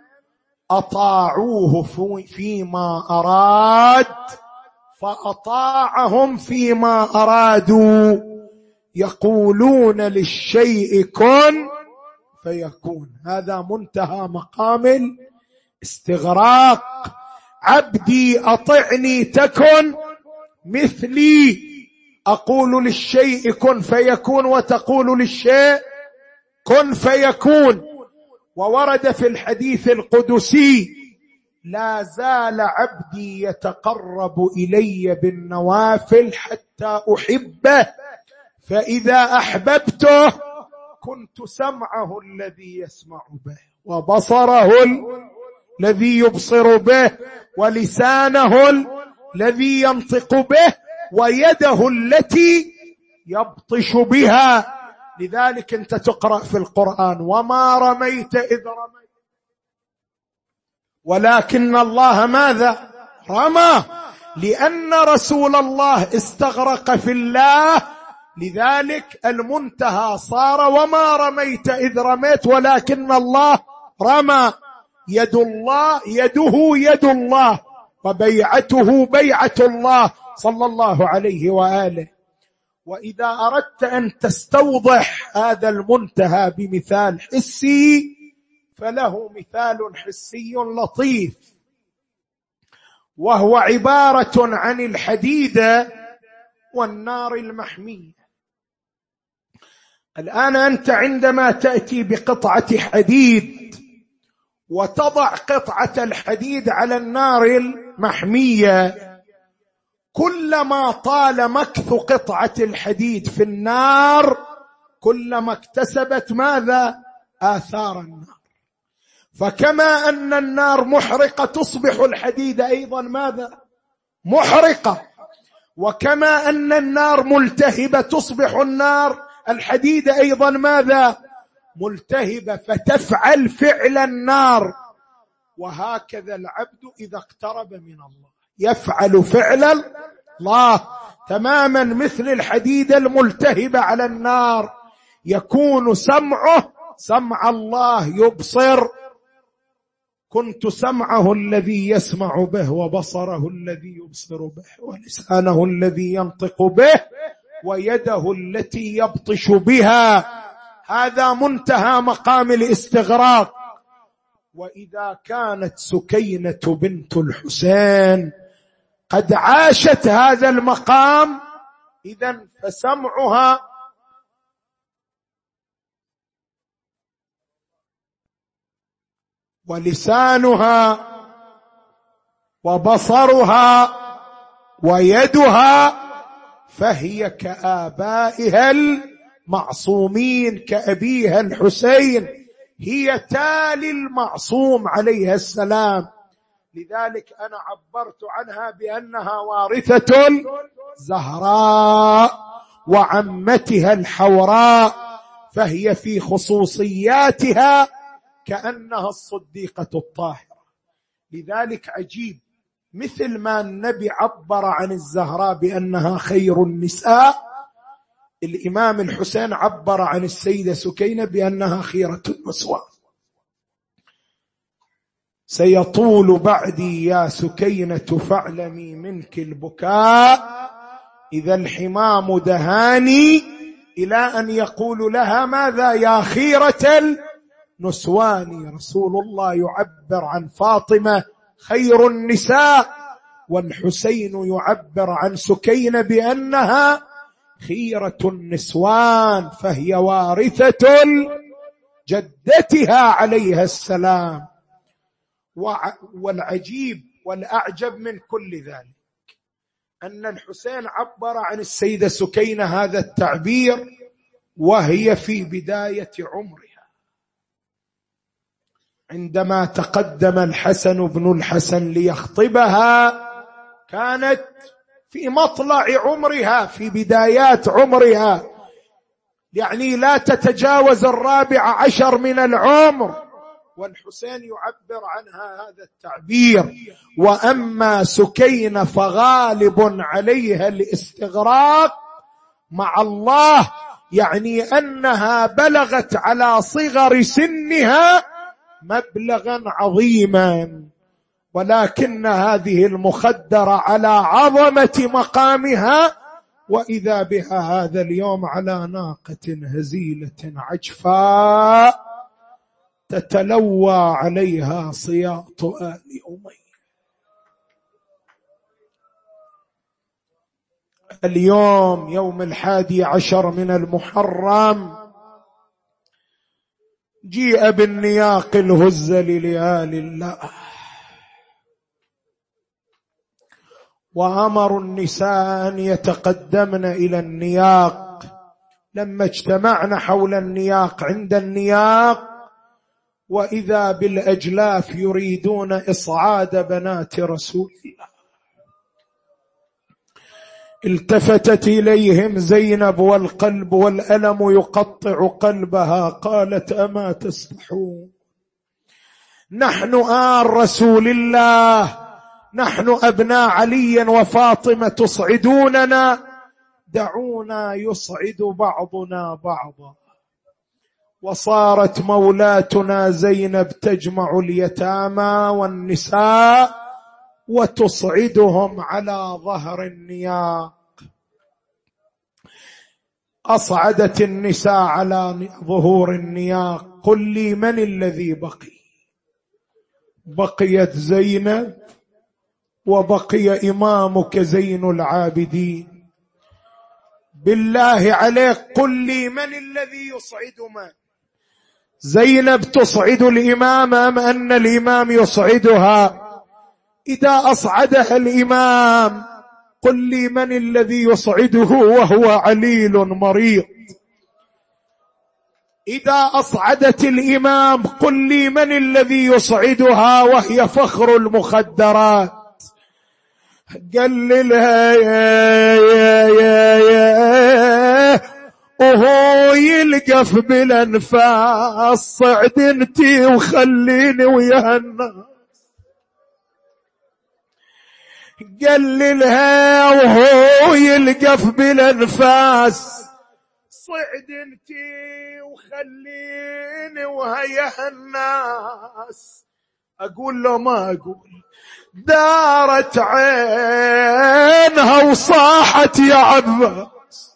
أطاعوه فيما أراد فأطاعهم فيما أرادوا، يقولون للشيء كن فيكون. هذا منتهى مقام الاستغراق. عبدي أطعني تكن مثلي، أقول للشيء كن فيكون وتقول للشيء كن فيكون. وورد في الحديث القدسي: لا زال عبدي يتقرب إلي بالنوافل حتى أحبه، فإذا أحببته كنت سمعه الذي يسمع به، وبصره الذي يبصر به، ولسانه الذي ينطق به، ويده التي يبطش بها. لذلك أنت تقرأ في القرآن: وما رميت إذ رميت ولكن الله ماذا؟ رمى. لأن رسول الله استغرق في الله، لذلك المنتهى صار وما رميت إذ رميت ولكن الله رمى. يد الله يده يد الله، وبيعته بيعة الله صلى الله عليه وآله. وإذا أردت أن تستوضح هذا المنتهى بمثال حسي، فله مثال حسي لطيف، وهو عبارة عن الحديدة والنار المحمية. الآن أنت عندما تأتي بقطعة حديد وتضع قطعة الحديد على النار المحمية، كلما طال مكث قطعة الحديد في النار كلما اكتسبت ماذا؟ آثار النار. فكما أن النار محرقة تصبح الحديد أيضا ماذا؟ محرقة. وكما أن النار ملتهبة تصبح النار الحديد أيضا ماذا؟ ملتهبة، فتفعل فعل النار. وهكذا العبد إذا اقترب من الله يفعل فعل الله تماما مثل الحديد الملتهب على النار، يكون سمعه سمع الله يبصر. كنت سمعه الذي يسمع به، وبصره الذي يبصر به، ولسانه الذي ينطق به، ويده التي يبطش بها. هذا منتهى مقام الاستغراق. وإذا كانت سكينة بنت الحسين قد عاشت هذا المقام، إذن فسمعها ولسانها وبصرها ويدها فهي كآبائها المعصومين، كأبيها الحسين، هي تالي المعصوم عليه السلام. لذلك أنا عبرت عنها بأنها وارثة الزهراء وعمتها الحوراء، فهي في خصوصياتها كأنها الصديقة الطاهرة. لذلك عجيب، مثل ما النبي عبر عن الزهراء بأنها خير النساء، الإمام الحسين عبر عن السيدة سكينة بأنها خيرة النسوان. سيطول بعدي يا سكينة فاعلمي منك البكاء، إذا الحمام دهاني، إلى أن يقول لها ماذا يا خيرة النسوان. رسول الله يعبر عن فاطمة خير النساء، والحسين يعبر عن سكينة بأنها خيرة النسوان، فهي وارثة جدتها عليها السلام. والعجيب والأعجب من كل ذلك أن الحسين عبر عن السيدة سكينة هذا التعبير وهي في بداية عمرها، عندما تقدم الحسن بن الحسن ليخطبها كانت في مطلع عمرها، في بدايات عمرها، يعني لا تتجاوز الرابع عشر من العمر، والحسين يعبر عنها هذا التعبير. وأما سكينة فغالب عليها الاستغراق مع الله، يعني أنها بلغت على صغر سنها مبلغا عظيما، ولكن هذه المخدرة على عظمة مقامها، وإذا بها هذا اليوم على ناقة هزيلة عجفاء تتلوى عليها صياط آل أمية. اليوم يوم الحادي عشر من المحرم، جيء بالنياق الهزل لآل الله، وأمروا النساء أن يتقدمن إلى النياق. لما اجتمعنا حول النياق عند النياق، وإذا بالأجلاف يريدون إصعاد بنات رسول الله. التفتت إليهم زينب والقلب والألم يقطع قلبها، قالت أما تستحون؟ نحن آل رسول الله، نحن أبناء علي وفاطمة، تصعدوننا؟ دعونا يصعد بعضنا بعضا. وصارت مولاتنا زينب تجمع اليتامى والنساء وتصعدهم على ظهر النياق. أصعدت النساء على ظهور النياق. قل لي من الذي بقي؟ بقيت زينب وبقي إمامك زين العابدين. بالله عليك قل لي من الذي يصعد من؟ زينب تصعد الإمام أم أن الإمام يصعدها؟ إذا أصعدها الإمام قل لي من الذي يصعده وهو عليل مريض. إذا أصعدت الإمام قل لي من الذي يصعدها وهي فخر المخدرات. قللها يا يا يا يا وهو يلقف بالأنفاس، صعد انتي وخليني ويا الناس. قللها وهو يلقف بالانفاس، صعد انتي وخليني وهيها الناس. اقول له ما اقول، دارت عينها وصاحت يا عباس.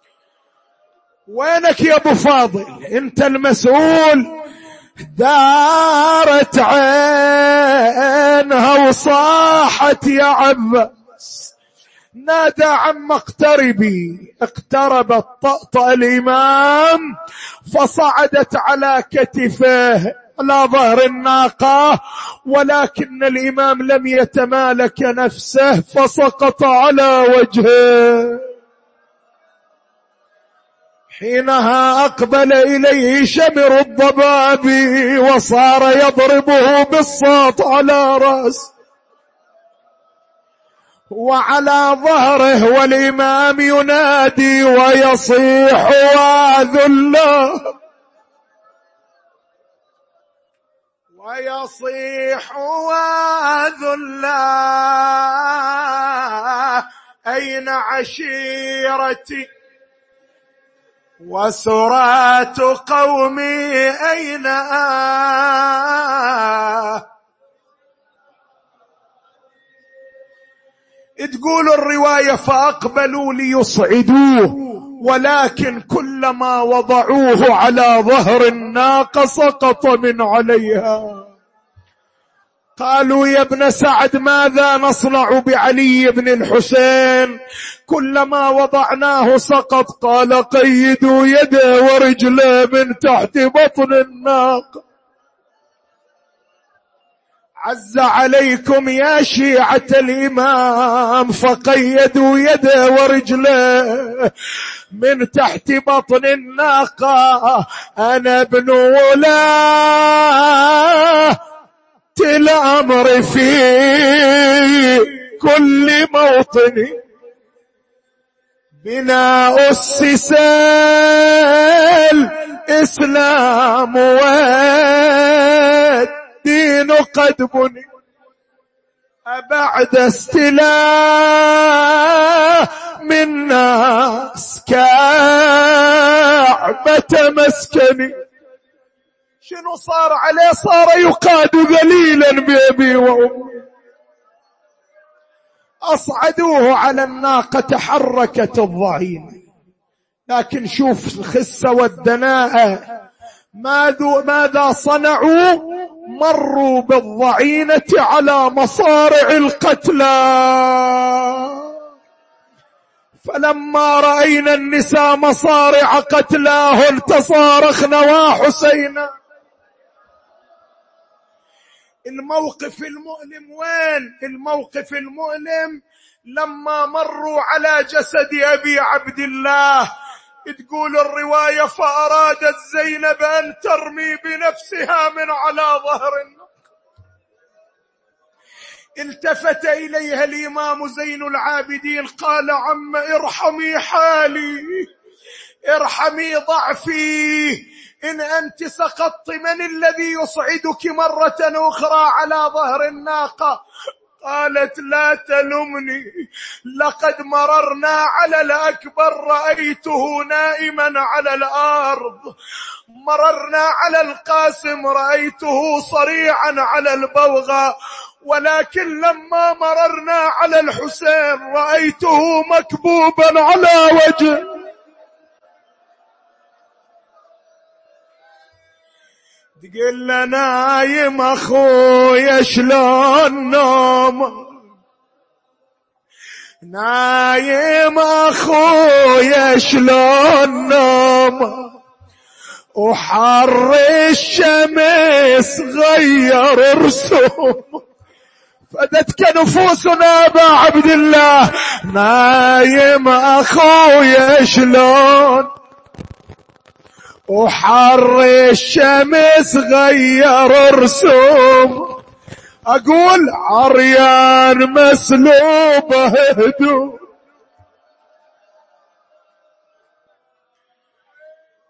وينك يا ابو فاضل انت المسؤول؟ دارت عينها وصاحت يا عباس. نادى عم اقتربي، اقتربت طأطأ الإمام فصعدت على كتفه على ظهر الناقة، ولكن الإمام لم يتمالك نفسه فسقط على وجهه. حينها أقبل إليه شمر الضباب وصار يضربه بالصوت على رأسه وعلى ظهره، والإمام ينادي ويصيح وذله ويصيح وذله أين عشيرتي وسرات قومي أين آه. تقول الرواية فأقبلوا ليصعدوه، ولكن كلما وضعوه على ظهر الناقة سقط من عليها. قالوا يا ابن سعد ماذا نصنع بعلي بن الحسين؟ كلما وضعناه سقط. قال قيدوا يده ورجله من تحت بطن الناقة. عز عليكم يا شيعة الإمام، فقيدوا يده ورجله من تحت بطن الناقة. أنا ابن ولاة الأمر في كل موطن، بنا أسس الإسلام والدين قد بني، أبعد استلام من ناس كعبة مسكني. شنو صار عليه؟ صار يقاد ذليلا بأبي وأمي. أصعدوه على الناقة، تحركت الضعينة، لكن شوف الخسة والدناءة ماذا صنعوا؟ مروا بالضعينة على مصارع القتلى. فلما رأينا النساء مصارع قتلاهن تصارخن وحسينا. الموقف المؤلم وين؟ الموقف المؤلم لما مروا على جسد أبي عبد الله. تقول الرواية فأرادت زينب أن ترمي بنفسها من على ظهر الناقة. التفت إليها الإمام زين العابدين قال عم ارحمي حالي، ارحمي ضعفي، إن أنت سقطت من الذي يصعدك مرة أخرى على ظهر الناقة؟ قالت لا تلمني، لقد مررنا على الأكبر رأيته نائما على الأرض، مررنا على القاسم رأيته صريعا على البوغة، ولكن لما مررنا على الحسين رأيته مكبوبا على وجهه. تقول له نايم أخويا شلون نوم، نايم أخويا شلون نوم، وحر الشمس غير رسوم، فدتك نفوسنا أبا عبد الله. نايم أخويا شلون، وحر الشمس غير رسوم، أقول عريان مسلوبة هدوء.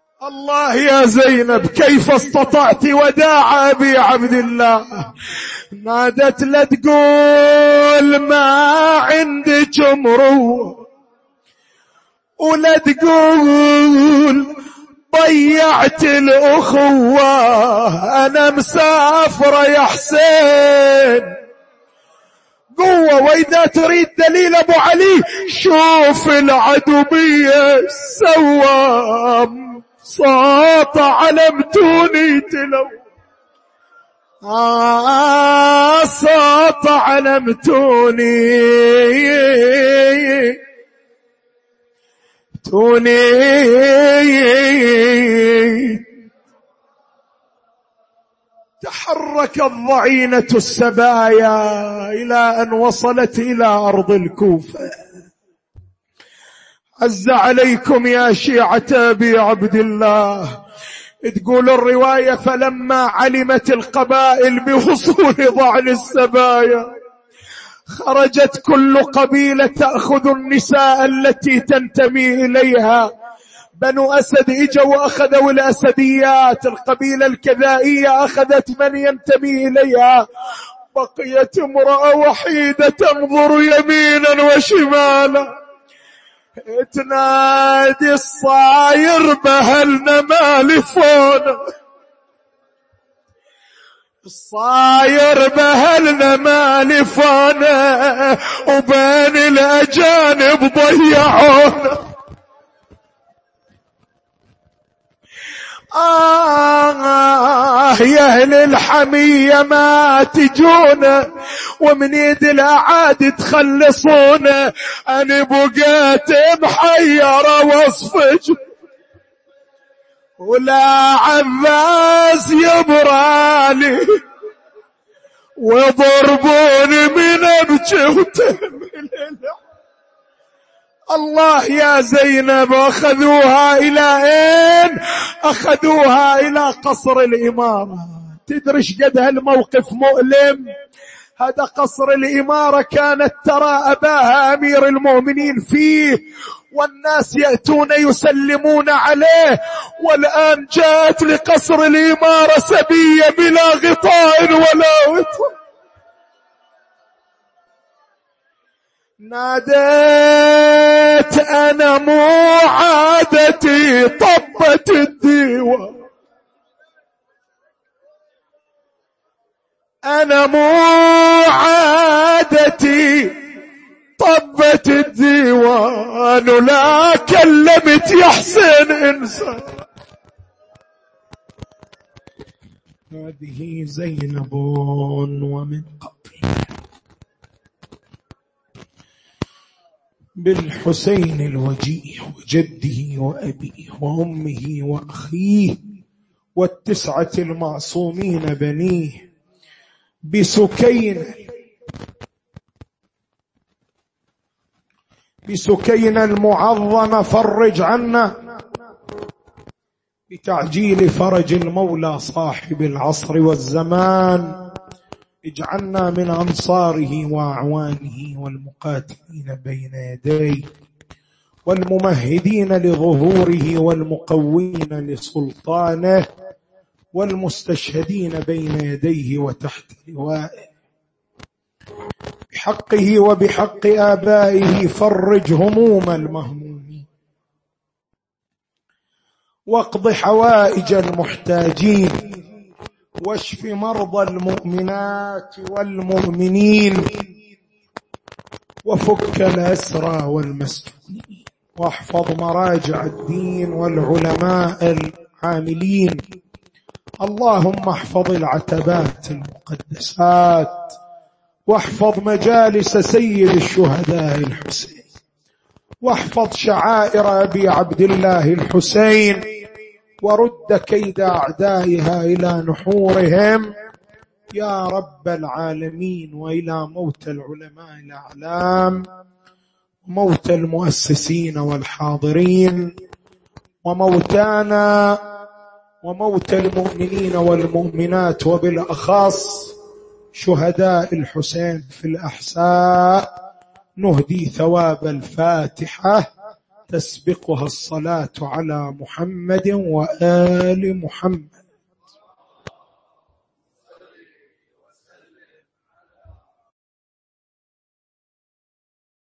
الله يا زينب كيف استطعت وداع أبي عبد الله؟ نادت لا تقول ما عندك مروة، ولا تقول ضيعت الأخوة، أنا مسافرة يا حسين قوة. وإذا تريد دليل أبو علي شوف العدو بيه سوى، صوت علمتوني تلو، آه صوت علمتوني توني. تحركت ضعينة السبايا إلى أن وصلت إلى أرض الكوفة. عز عليكم يا شيعة أبي عبد الله. تقول الرواية فلما علمت القبائل بوصول ضعن السبايا خرجت كل قبيلة تأخذ النساء التي تنتمي إليها. بنو أسد إجوا وأخذوا الأسديات، القبيلة الكذائية أخذت من ينتمي إليها، بقيت امرأة وحيدة تنظر يمينا وشمالا تنادي الصاير بهلنا مالفونا، الصاير بهلنا مالفونا، وبين الأجانب ضيعونا. آه يا أهل الحمية ما تجونا، ومن يد الأعادي تخلصونا، أنا بقيت محيرة وصفج، ولا عباس يبرالي وضربوني من أبكي وتهمل. الله يا زينب أخذوها إلى أين؟ أخذوها إلى قصر الإمارة. تدرش قد هالموقف مؤلم؟ هذا قصر الإمارة كانت ترى أباها أمير المؤمنين فيه، والناس يأتون يسلمون عليه، والآن جاءت لقصر الإمارة سبية بلا غطاء ولا وطاء. ناديت أنا مو عادتي طبت الديوان، أنا مو عادتي طبت الديوان، ولا كلمت يا حسين إنسان. هذه زينب ومن قبل بالحسين الوجيه وجده وأبيه وأمه وأخيه والتسعة المعصومين بنيه، بسكين بسكين المعظمة فرج عنا، بتعجيل فرج المولى صاحب العصر والزمان، اجعلنا من أنصاره وأعوانه والمقاتلين بين يديه والممهدين لظهوره والمقوين لسلطانه والمستشهدين بين يديه وتحت لوائه. بحقه وبحق آبائه فرج هموم المهمومين، واقض حوائج المحتاجين، واشف مرضى المؤمنات والمؤمنين، وفك الأسرى والمسجونين، واحفظ مراجع الدين والعلماء العاملين. اللهم احفظ العتبات المقدسات، واحفظ مجالس سيد الشهداء الحسين، واحفظ شعائر أبي عبد الله الحسين، ورد كيد أعدائها إلى نحورهم يا رب العالمين، وإلى موت العلماء الأعلام، وموت المؤسسين والحاضرين، وموتانا وموت المؤمنين والمؤمنات، وبالأخص شهداء الحسين في الأحساء. نهدي ثواب الفاتحة تسبقها الصلاة على محمد وآل محمد.